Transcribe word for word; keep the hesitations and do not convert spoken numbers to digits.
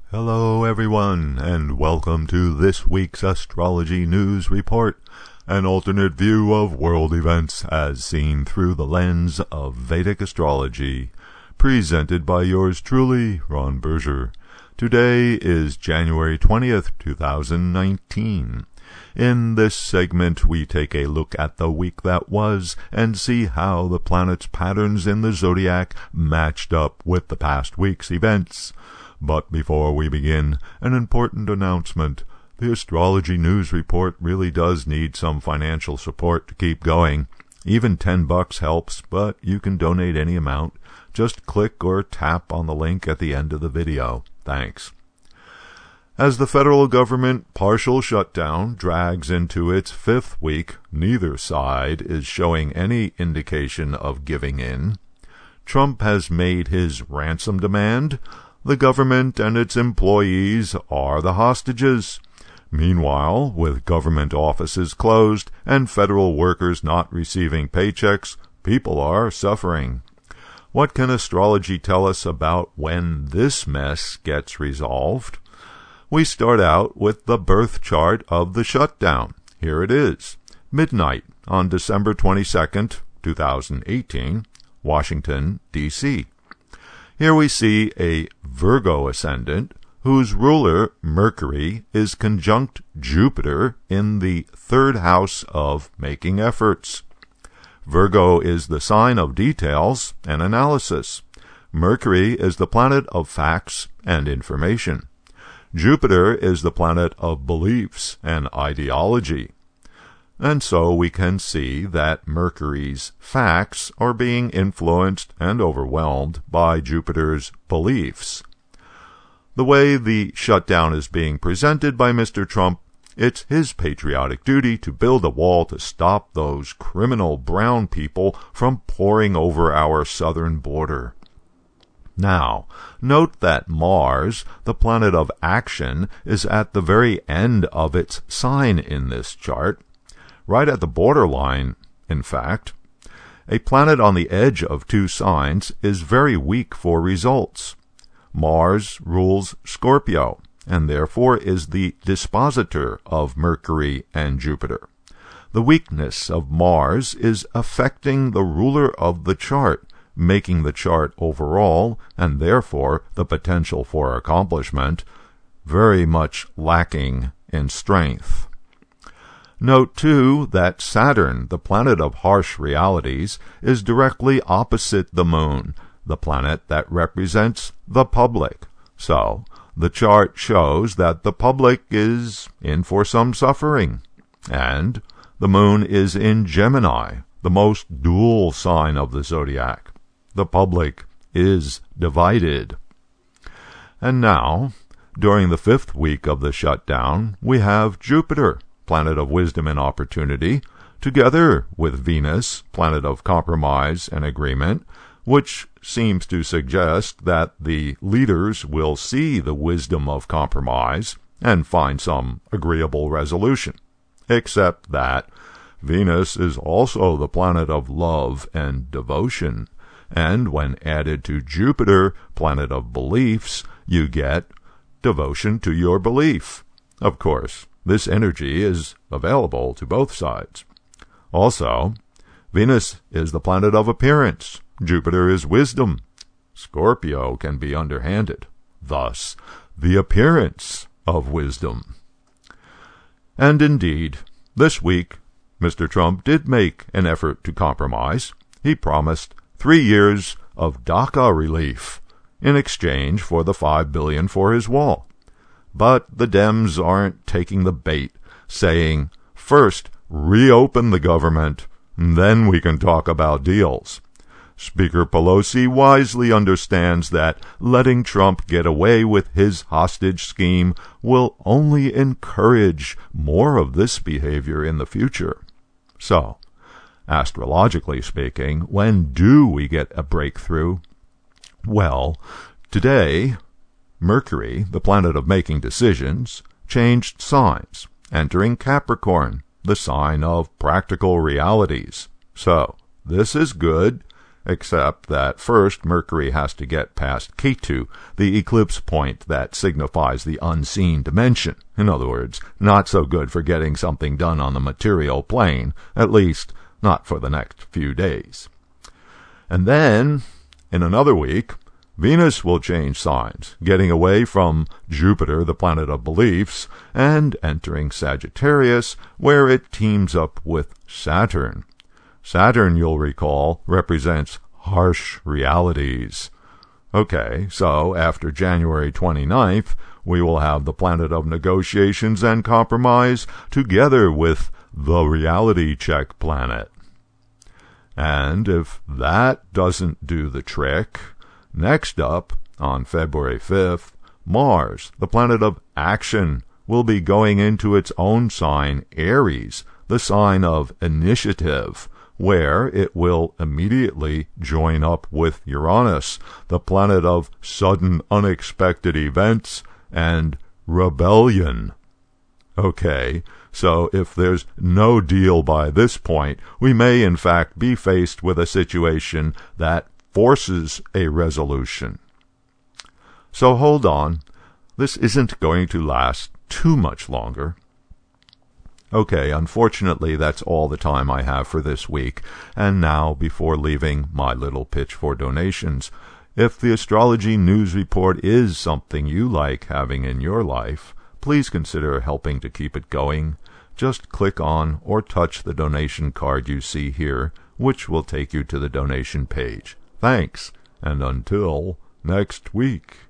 Hello everyone, and welcome to this week's Astrology News Report, an alternate view of world events as seen through the lens of Vedic astrology, presented by yours truly, Ron Berger. Today is January twentieth, two thousand nineteen. In this segment, we take a look at the week that was and see how the planets' patterns in the zodiac matched up with the past week's events. But before we begin, an important announcement. The Astrology News Report really does need some financial support to keep going. Even ten bucks helps, but you can donate any amount. Just click or tap on the link at the end of the video. Thanks. As the federal government partial shutdown drags into its fifth week, neither side is showing any indication of giving in. Trump has made his ransom demand. The government and its employees are the hostages. Meanwhile, with government offices closed and federal workers not receiving paychecks, people are suffering. What can astrology tell us about when this mess gets resolved? We start out with the birth chart of the shutdown. Here it is. Midnight on December twenty-second, two thousand eighteen, Washington, D C Here we see a Virgo ascendant whose ruler, Mercury, is conjunct Jupiter in the third house of making efforts. Virgo is the sign of details and analysis. Mercury is the planet of facts and information. Jupiter is the planet of beliefs and ideology. And so we can see that Mercury's facts are being influenced and overwhelmed by Jupiter's beliefs. The way the shutdown is being presented by Mister Trump, it's his patriotic duty to build a wall to stop those criminal brown people from pouring over our southern border. Now, note that Mars, the planet of action, is at the very end of its sign in this chart. Right at the borderline, in fact. A planet on the edge of two signs is very weak for results. Mars rules Scorpio, and therefore is the dispositor of Mercury and Jupiter. The weakness of Mars is affecting the ruler of the chart, making the chart overall, and therefore the potential for accomplishment, very much lacking in strength. Note, too, that Saturn, the planet of harsh realities, is directly opposite the Moon, the planet that represents the public. So, the chart shows that the public is in for some suffering. And the Moon is in Gemini, the most dual sign of the zodiac. The public is divided. And now, during the fifth week of the shutdown, we have Jupiter, planet of wisdom and opportunity, together with Venus, planet of compromise and agreement, which seems to suggest that the leaders will see the wisdom of compromise and find some agreeable resolution. Except that Venus is also the planet of love and devotion, and when added to Jupiter, planet of beliefs, you get devotion to your belief. Of course, this energy is available to both sides. Also, Venus is the planet of appearance. Jupiter is wisdom. Scorpio can be underhanded. Thus, the appearance of wisdom. And indeed, this week, Mister Trump did make an effort to compromise. He promised three years of DACA relief in exchange for the five billion dollars for his wall. But the Dems aren't taking the bait, saying, first, reopen the government, then we can talk about deals. Speaker Pelosi wisely understands that letting Trump get away with his hostage scheme will only encourage more of this behavior in the future. So, astrologically speaking, when do we get a breakthrough? Well, today, Mercury, the planet of making decisions, changed signs, entering Capricorn, the sign of practical realities. So, this is good. except that first Mercury has to get past Ketu, the eclipse point that signifies the unseen dimension. In other words, not so good for getting something done on the material plane, at least not for the next few days. And then, in another week, Venus will change signs, getting away from Jupiter, the planet of beliefs, and entering Sagittarius, where it teams up with Saturn. Saturn, you'll recall, represents harsh realities. Okay, so after January twenty-ninth, we will have the planet of negotiations and compromise together with the reality check planet. And if that doesn't do the trick, next up, on February fifth, Mars, the planet of action, will be going into its own sign, Aries, the sign of initiative, where it will immediately join up with Uranus, the planet of sudden unexpected events and rebellion. Okay, so if there's no deal by this point, we may in fact be faced with a situation that forces a resolution. So hold on, this isn't going to last too much longer. Okay, unfortunately, that's all the time I have for this week. And now, before leaving, my little pitch for donations. If the Astrology News Report is something you like having in your life, please consider helping to keep it going. Just click on or touch the donation card you see here, which will take you to the donation page. Thanks, and until next week.